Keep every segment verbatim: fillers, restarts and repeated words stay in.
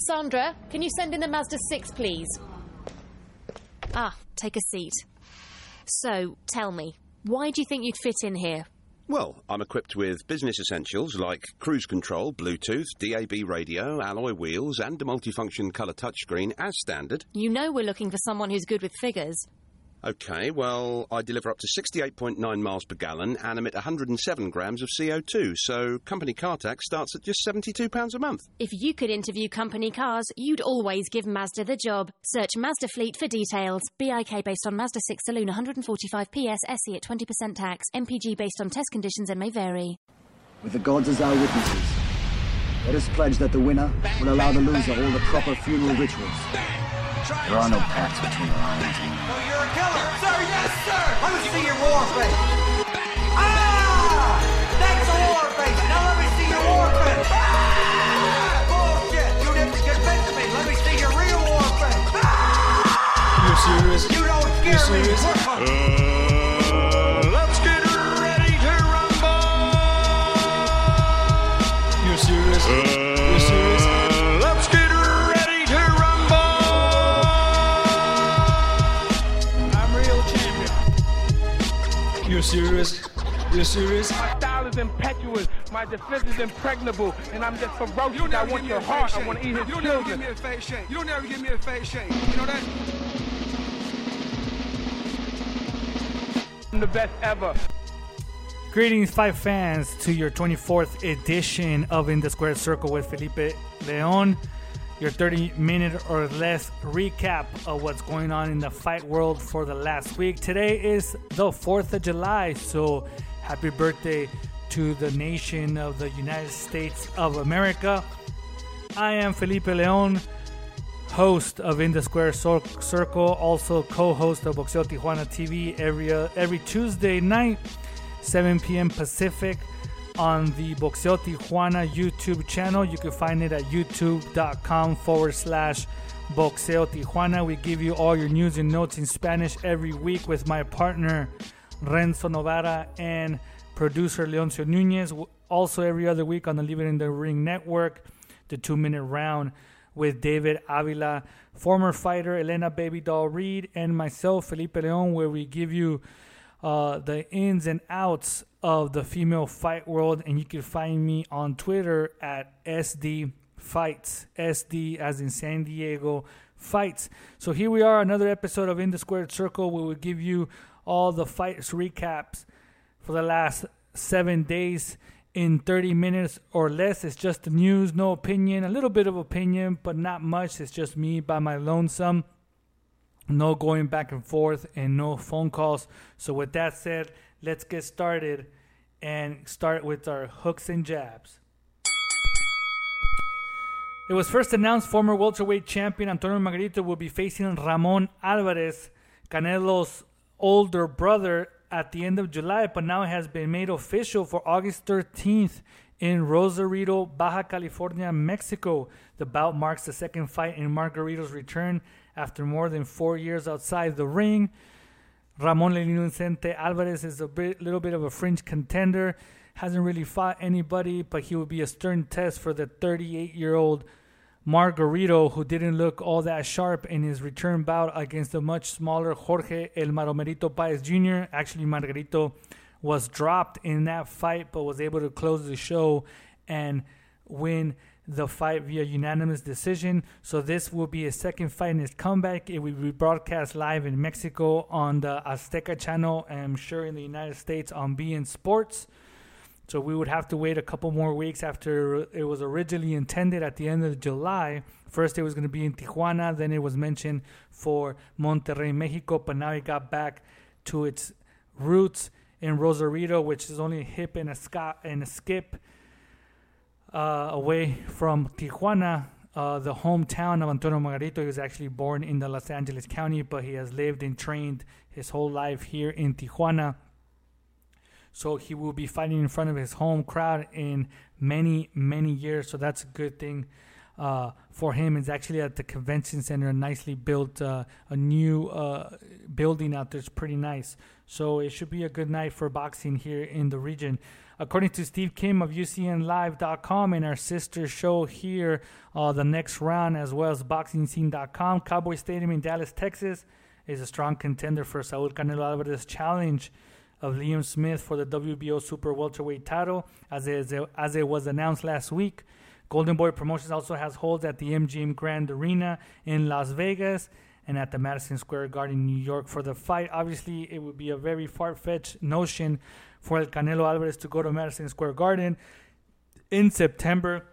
Sandra, can you send in the Mazda six, please? Ah, take a seat. So, tell me, why do you think you'd fit in here? Well, I'm equipped with business essentials like cruise control, Bluetooth, D A B radio, alloy wheels, and a multifunction colour touchscreen as standard. You know we're looking for someone who's good with figures. OK, well, I deliver up to sixty-eight point nine miles per gallon and emit one hundred seven grams of C O two, so company car tax starts at just seventy-two pounds a month. If you could interview company cars, you'd always give Mazda the job. Search Mazda Fleet for details. B I K based on Mazda six Saloon, one hundred forty-five P S, S E at twenty percent tax. M P G based on test conditions and may vary. With the gods as our witnesses, let us pledge that the winner will allow the loser all the proper funeral rituals. There are no paths between lions and... No, you're a killer! Sir, yes, sir! Let me see your war face! Ah! That's a war face! Now let me see your war face! Ah! Bullshit! You didn't convince me! Let me see your real war face! Ah! You're serious? You don't scare You're me! serious? Uh, let's get ready to rumble! You're serious? Uh, You're serious? Let's get ready to rumble! You're serious? You're serious? My style is impetuous, my defense is impregnable, and I'm just ferocious. I want your heart, I want to eat his You don't children. never give me a fake shake. You don't never give me a fake shake. You know that? I'm the best ever. Greetings, five fans, to your twenty-fourth edition of In the Square Circle with Felipe Leon. Your thirty minute or less recap of what's going on in the fight world for the last week. Today is the fourth of July, so happy birthday to the nation of the United States of America. I am Felipe Leon, host of In the Square Circle, also co-host of Boxeo Tijuana T V every, uh, every Tuesday night, seven p.m. Pacific, on the Boxeo Tijuana YouTube channel. You can find it at youtube.com forward slash Boxeo Tijuana. We give you all your news and notes in Spanish every week with my partner Renzo Novara and producer Leoncio Nunez. Also every other week on the Leave It in the Ring network, the two minute round with David Avila, former fighter Elena Baby Doll Reed, and myself, Felipe Leon, where we give you uh, the ins and outs of the female fight world. And you can find me on Twitter at S D Fights, S D as in San Diego Fights. So here we are, another episode of In the Squared Circle, where we give you all the fights recaps for the last seven days in thirty minutes or less. It's just the news, no opinion, a little bit of opinion, but not much. It's just me by my lonesome. No going back and forth and no phone calls. So with that said, let's get started and start with our hooks and jabs. It was first announced former welterweight champion Antonio Margarito will be facing Ramon Alvarez, Canelo's older brother, at the end of July, but now it has been made official for August thirteenth in Rosarito, Baja California, Mexico. The bout marks the second fight in Margarito's return after more than four years outside the ring. Ramon Lelino Vicente Alvarez is a bit, little bit of a fringe contender. Hasn't really fought anybody, but he will be a stern test for the thirty-eight-year-old Margarito, who didn't look all that sharp in his return bout against the much smaller Jorge El Maromerito Paez Junior Actually, Margarito was dropped in that fight, but was able to close the show and win the fight via unanimous decision. So this will be his second fight in his comeback. It will be broadcast live in Mexico on the Azteca channel, and I'm sure in the United States on B N Sports. So we would have to wait a couple more weeks after it was originally intended at the end of July. First it was going to be in Tijuana, then it was mentioned for Monterrey, Mexico, but now it got back to its roots in Rosarito, which is only a hip and a, sc- and a skip uh, away from Tijuana, uh, the hometown of Antonio Margarito. He was actually born in the Los Angeles County, but he has lived and trained his whole life here in Tijuana. So he will be fighting in front of his home crowd in many, many years. So that's a good thing uh, for him. It's actually at the convention center, a nicely built, uh, a new uh, building out there. It's pretty nice. So it should be a good night for boxing here in the region. according to Steve Kim of U C N Live dot com and our sister show here, uh, The Next Round, as well as boxing scene dot com, Cowboy Stadium in Dallas, Texas, is a strong contender for Saul Canelo Alvarez's challenge of Liam Smith for the W B O Super Welterweight title, as it, as it was announced last week. Golden Boy Promotions also has holds at the M G M Grand Arena in Las Vegas and at the Madison Square Garden in New York for the fight. Obviously, it would be a very far-fetched notion for El Canelo Alvarez to go to Madison Square Garden in September,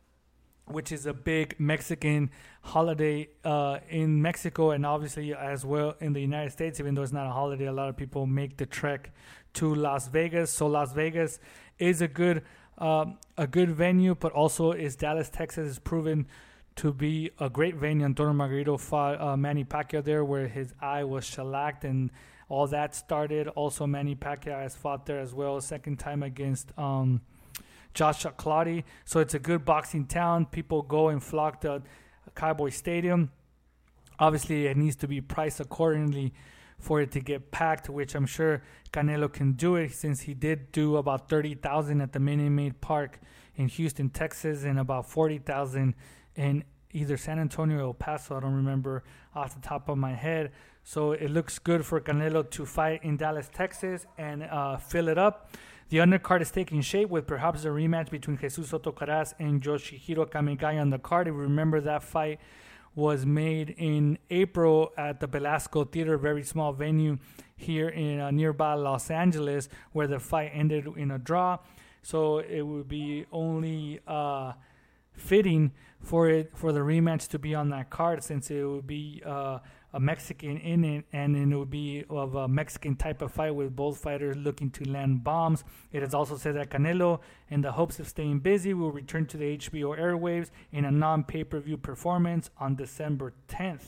which is a big Mexican holiday uh, in Mexico and obviously as well in the United States. Even though it's not a holiday, a lot of people make the trek to Las Vegas. So Las Vegas is a good um, a good venue, but also is Dallas, Texas is proven to be a great venue. Antonio Margarito fought uh, Manny Pacquiao there, where his eye was shellacked and all that started. Also, Manny Pacquiao has fought there as well, second time against um, Joshua Clottey. So it's a good boxing town. People go and flock to Cowboy Stadium. Obviously, it needs to be priced accordingly for it to get packed, which I'm sure Canelo can do it, since he did do about thirty thousand at the Minute Maid Park in Houston, Texas, and about forty thousand in either San Antonio or El Paso. I don't remember off the top of my head. So it looks good for Canelo to fight in Dallas, Texas, and uh, fill it up. The undercard is taking shape with perhaps a rematch between Jesus Soto Karass and Yoshihiro Kamigaya on the card. If you remember, that fight was made in April at the Belasco Theater, very small venue here in uh, nearby Los Angeles, where the fight ended in a draw. So it would be only uh, fitting for it for the rematch to be on that card, since it would be uh, a Mexican in it, and it would be of a Mexican type of fight with both fighters looking to land bombs. It is also said that Canelo, in the hopes of staying busy, will return to the H B O airwaves in a non-pay-per-view performance on December tenth.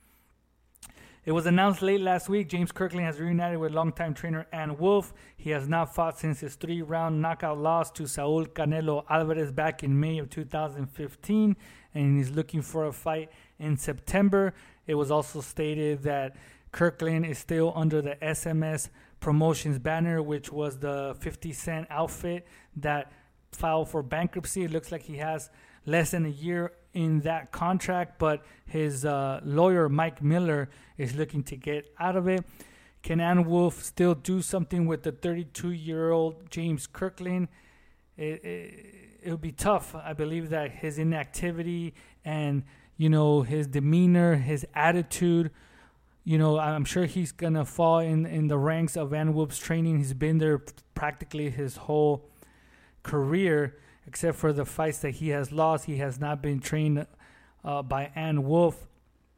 It was announced late last week James Kirkland has reunited with longtime trainer Ann Wolfe. He has not fought since his three-round knockout loss to Saul Canelo Alvarez back in May of two thousand fifteen, and he's looking for a fight in September. It was also stated that Kirkland is still under the S M S Promotions banner, which was the fifty cent outfit that filed for bankruptcy. It looks like he has less than a year in that contract, but his uh, lawyer, Mike Miller, is looking to get out of it. Can Ann Wolfe still do something with the thirty-two-year-old James Kirkland? It, it, it would be tough. I believe that his inactivity and, you know, his demeanor, his attitude, you know, I'm sure he's going to fall in, in the ranks of Ann Wolfe's training. He's been there practically his whole career, except for the fights that he has lost. He has not been trained uh, by Ann Wolfe.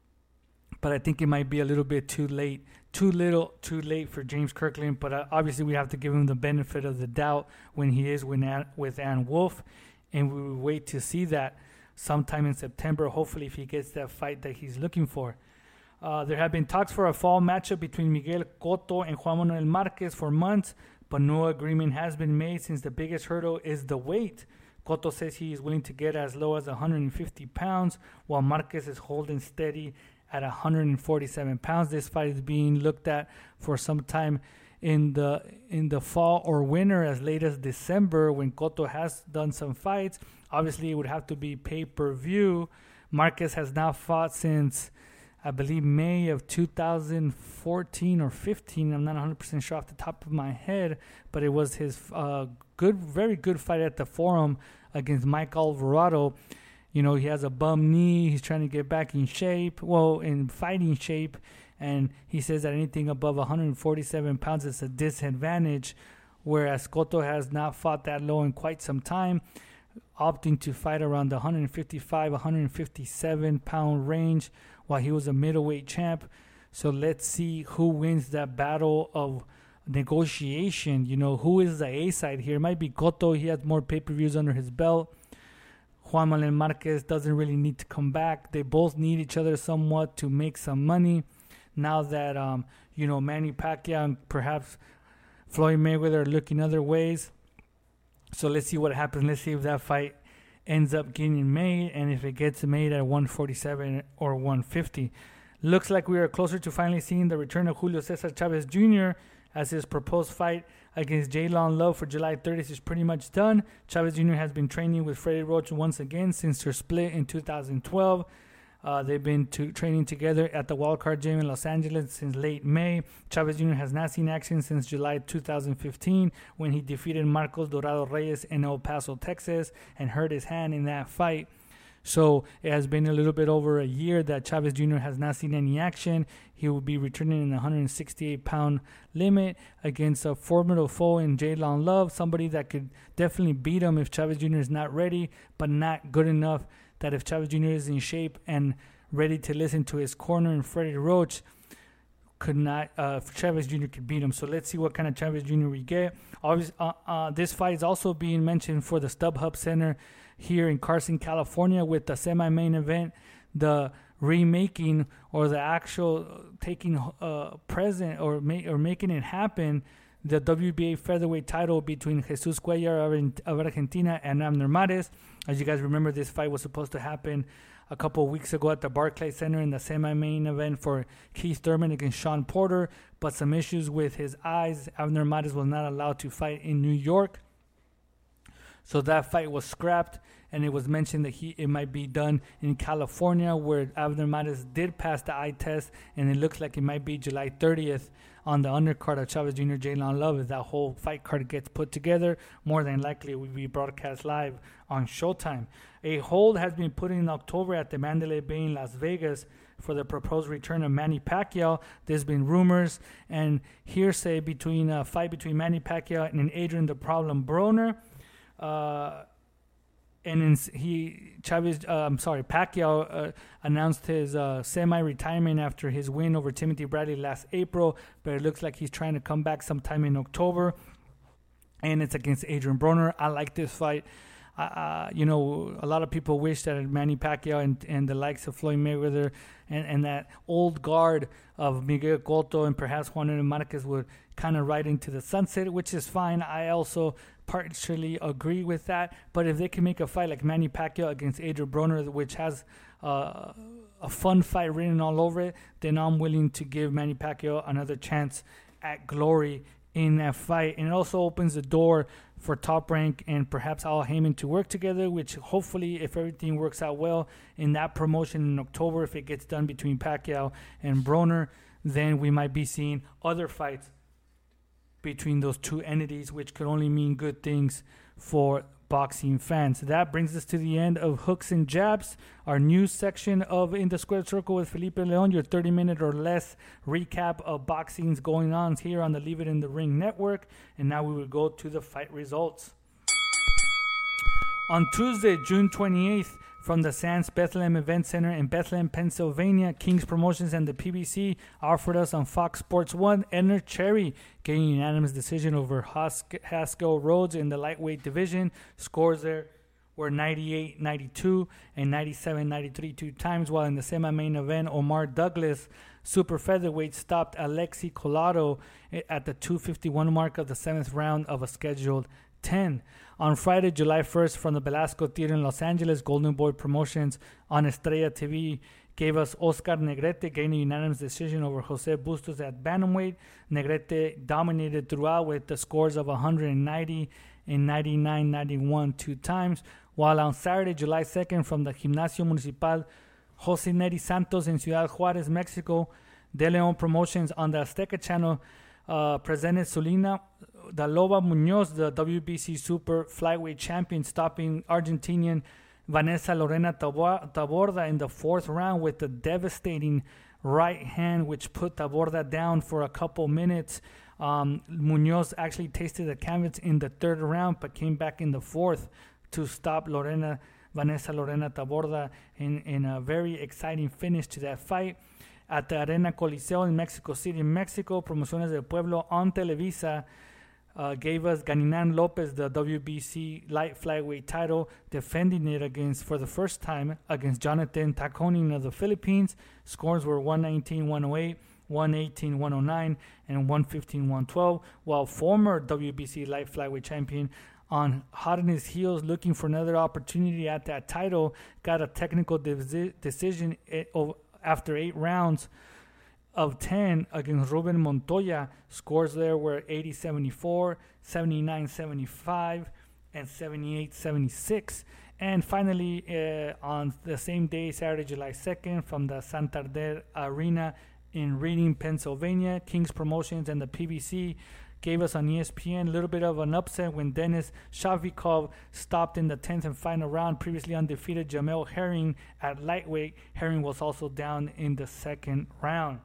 But I think it might be a little bit too late, too little, too late for James Kirkland. But uh, obviously we have to give him the benefit of the doubt when he is with Ann, with Ann Wolfe. And we will wait to see that sometime in September, hopefully, if he gets that fight that he's looking for. Uh, there have been talks for a fall matchup between Miguel Cotto and Juan Manuel Marquez for months, but no agreement has been made since the biggest hurdle is the weight. Cotto says he is willing to get as low as one hundred fifty pounds, while Marquez is holding steady at one hundred forty-seven pounds. This fight is being looked at for some time in the in the fall or winter, as late as December, when Cotto has done some fights. Obviously, it would have to be pay-per-view. Marquez has not fought since, I believe, May of two thousand fourteen or fifteen. I'm not one hundred percent sure off the top of my head, but it was his uh, good, very good fight at the Forum against Mike Alvarado. You know, he has a bum knee. He's trying to get back in shape, well, in fighting shape, and he says that anything above one hundred forty-seven pounds is a disadvantage, whereas Cotto has not fought that low in quite some time, opting to fight around the one hundred fifty-five, one hundred fifty-seven pound range while he was a middleweight champ. So let's see who wins that battle of negotiation. You know, who is the A side here? It might be Cotto. He has more pay-per-views under his belt. Juan Manuel Marquez doesn't really need to come back. They both need each other somewhat to make some money. Now that, um, you know, Manny Pacquiao and perhaps Floyd Mayweather are looking other ways. So let's see what happens. Let's see if that fight ends up getting made, and if it gets made at one forty-seven or one fifty. Looks like we are closer to finally seeing the return of Julio Cesar Chavez Junior as his proposed fight against Jaylon Love for July thirtieth is pretty much done. Chavez Junior has been training with Freddie Roach once again since their split in two thousand twelve. Uh, they've been to training together at the Wildcard Gym in Los Angeles since late May. Chavez Junior has not seen action since July two thousand fifteen when he defeated Marcos Dorado Reyes in El Paso, Texas, and hurt his hand in that fight. So it has been a little bit over a year that Chavez Junior has not seen any action. He will be returning in the one sixty-eight pound limit against a formidable foe in Jaylon Love, somebody that could definitely beat him if Chavez Junior is not ready, but not good enough that if Chavez Junior is in shape and ready to listen to his corner and Freddie Roach, could not, uh, Chavez Junior could beat him. So let's see what kind of Chavez Junior we get. Obviously, uh, uh, this fight is also being mentioned for the StubHub Center here in Carson, California, with the semi-main event, the remaking or the actual taking uh, present or, ma- or making it happen, the W B A featherweight title between Jesus Cuellar of Argentina and Abner Mares. As you guys remember, this fight was supposed to happen a couple of weeks ago at the Barclays Center in the semi-main event for Keith Thurman against Sean Porter, but some issues with his eyes. Abner Mares was not allowed to fight in New York. So that fight was scrapped, and it was mentioned that he it might be done in California, where Abner Mares did pass the eye test, and it looks like it might be July thirtieth on the undercard of Chavez Junior Jaylon Love. If that whole fight card gets put together, more than likely it will be broadcast live on Showtime. A hold has been put in October at the Mandalay Bay in Las Vegas for the proposed return of Manny Pacquiao. There's been rumors and hearsay between a fight between Manny Pacquiao and Adrian the Problem Broner. Uh, and in, he Chavez, uh, I'm sorry, Pacquiao uh, announced his uh, semi-retirement after his win over Timothy Bradley last April, but it looks like he's trying to come back sometime in October, and it's against Adrian Broner. I like this fight. Uh, you know, a lot of people wish that Manny Pacquiao and, and the likes of Floyd Mayweather and, and that old guard of Miguel Cotto and perhaps Juan Hernan Marquez would kind of ride into the sunset, which is fine. I also partially agree with that. But if they can make a fight like Manny Pacquiao against Adrian Broner, which has uh, a fun fight written all over it, then I'm willing to give Manny Pacquiao another chance at glory in that fight. And it also opens the door for Top Rank and perhaps Al Heyman to work together, which hopefully, if everything works out well in that promotion in October, if it gets done between Pacquiao and Broner, then we might be seeing other fights between those two entities, which could only mean good things for boxing fans. That brings us to the end of Hooks and Jabs, our news section of In the Square Circle with Felipe Leon, your thirty minute or less recap of boxing's going on here on the Leave It in the Ring network. And now we will go to the fight results. On Tuesday, June twenty-eighth, from the Sands Bethlehem Event Center in Bethlehem, Pennsylvania, Kings Promotions and the P B C offered us on Fox Sports one Edner Cherry getting unanimous decision over Hask- Haskell Rhodes in the lightweight division. Scores there were ninety-eight ninety-two and ninety-seven ninety-three two times, while in the semi-main event, Omar Douglas, super featherweight, stopped Alexi Collado at the two fifty-one mark of the seventh round of a scheduled ten. On Friday, July first, from the Velasco Theater in Los Angeles, Golden Boy Promotions on Estrella T V gave us Oscar Negrete gaining a unanimous decision over Jose Bustos at bantamweight. Negrete dominated throughout with the scores of one ninety and ninety-nine ninety-one two times, while on Saturday, July second, from the Gimnasio Municipal Jose Neri Santos in Ciudad Juarez, Mexico, De Leon Promotions on the Azteca Channel uh, presented Sulina Da Loba Munoz, the W B C Super Flyweight Champion, stopping Argentinian Vanessa Lorena Taborda in the fourth round with a devastating right hand, which put Taborda down for a couple minutes. Um, Munoz actually tasted the canvas in the third round, but came back in the fourth to stop Lorena Vanessa Lorena Taborda in, in a very exciting finish to that fight. At the Arena Coliseo in Mexico City, Mexico, Promociones del Pueblo on Televisa Uh, gave us Ganinan Lopez the W B C light flyweight title, defending it against for the first time against Jonathan Taconin of the Philippines. Scores were one nineteen one oh eight, one eighteen one oh nine, and one fifteen one twelve, while former W B C light flyweight champion, on hot on his heels looking for another opportunity at that title, got a technical de- decision after eight rounds of ten against Ruben Montoya. Scores there were eighty seventy-four, seventy-nine seventy-five, and seventy-eight seventy-six. And finally, uh, on the same day, Saturday, July second, from the Santander Arena in Reading, Pennsylvania, King's Promotions and the P B C gave us on E S P N a little bit of an upset when Denis Shafikov stopped in the tenth and final round. Previously undefeated Jamel Herring at lightweight. Herring was also down in the second round.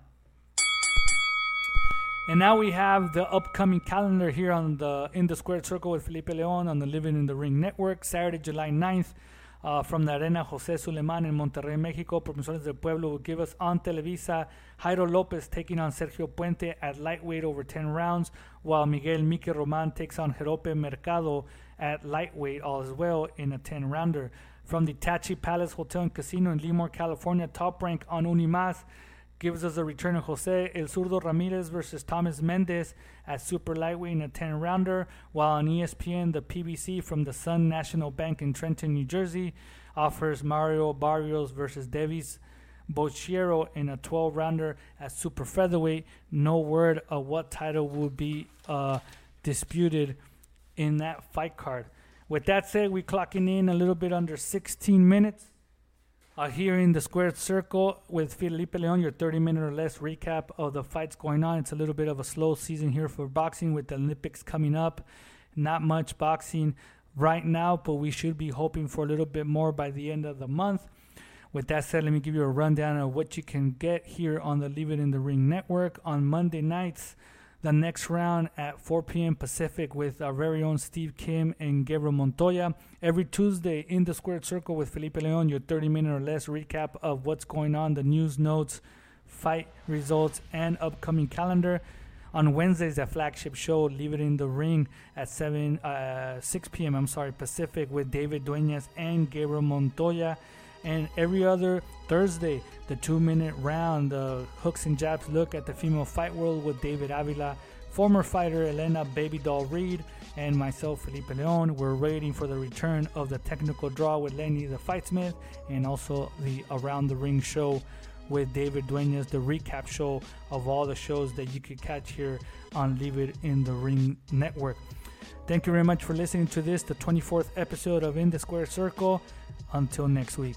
And now we have the upcoming calendar here on the In the Squared Circle with Felipe Leon on the Living in the Ring Network. Saturday, July ninth, uh, from the Arena José Suleiman in Monterrey, Mexico. Profesores del Pueblo will give us on Televisa Jairo Lopez taking on Sergio Puente at lightweight over ten rounds, while Miguel Mike Roman takes on Jerope Mercado at lightweight all as well in a ten-rounder. From the Tachi Palace Hotel and Casino in Lemoore, California, Top Rank on Unimas gives us a return of Jose El Zurdo Ramirez versus Thomas Mendez at super lightweight in a ten-rounder, while on E S P N, the P B C from the Sun National Bank in Trenton, New Jersey, offers Mario Barrios versus Davis Bochiero in a twelve-rounder at super featherweight. No word of what title will be uh, disputed in that fight card. With that said, we're clocking in a little bit under sixteen minutes. Uh, here in the Squared Circle with Felipe Leon, your thirty-minute or less recap of the fights going on. It's a little bit of a slow season here for boxing with the Olympics coming up. Not much boxing right now, but we should be hoping for a little bit more by the end of the month. With that said, let me give you a rundown of what you can get here on the Leave It in the Ring Network. On Monday nights, the next round at four p.m. Pacific with our very own Steve Kim and Gabriel Montoya. Every Tuesday in the Squared Circle with Felipe Leon, your thirty-minute or less recap of what's going on, the news, notes, fight results, and upcoming calendar. On Wednesdays, the flagship show, Leave It in the Ring at seven, uh, six p.m. I'm sorry, Pacific with David Dueñas and Gabriel Montoya. And every other Thursday, the two-minute round, the hooks and jabs look at the female fight world with David Avila, former fighter Elena Baby Doll Reed, and myself, Felipe Leon. We're waiting for the return of the technical draw with Lenny the Fightsmith, and also the Around the Ring show with David Dueñas, the recap show of all the shows that you could catch here on Leave It in the Ring Network. Thank you very much for listening to this, the twenty-fourth episode of In the Square Circle. Until next week.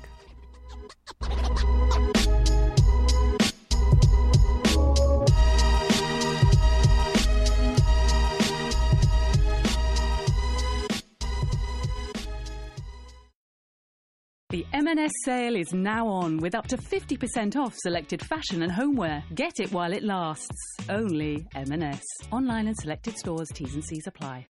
The M and S sale is now on with up to fifty percent off selected fashion and homeware. Get it while it lasts. Only M and S. Online and selected stores. T's and C's apply.